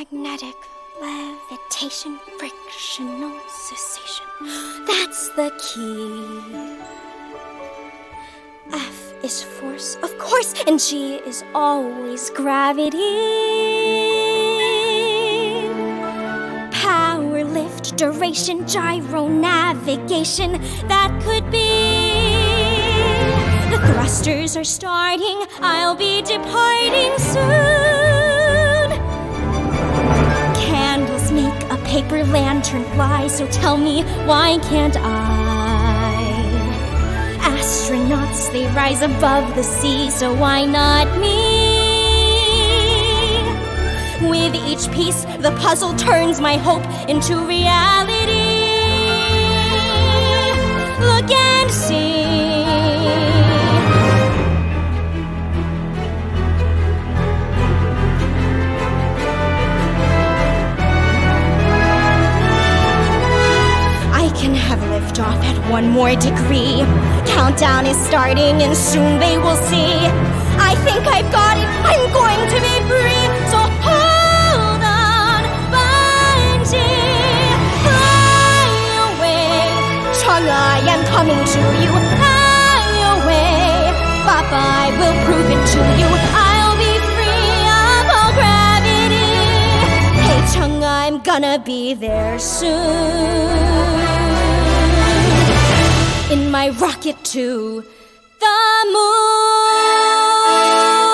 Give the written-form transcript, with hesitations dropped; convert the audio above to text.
magnetic levitation, frictional cessation. That's the key. F is force, of course, and G is always gravity. Power, lift, duration, gyro, navigation, that could be. The thrusters are starting, I'll be departing soon. Candles make a paper lantern fly, so tell me, why can't I? Astronauts, they rise above the sea, so why not me? With each piece, the puzzle turns my hope into reality. Look and see. I can have liftoff at 1 more degree. Countdown is starting and soon they will see. I think I've got it, I'm going to be free. So hold on, Bungie. Fly away, Chang'e, I'm coming to you. Fly away, Bye-bye, will prove it to you. I'll be free of all gravity. Hey Chang'e, I'm gonna be there soon. In my rocket to the moon.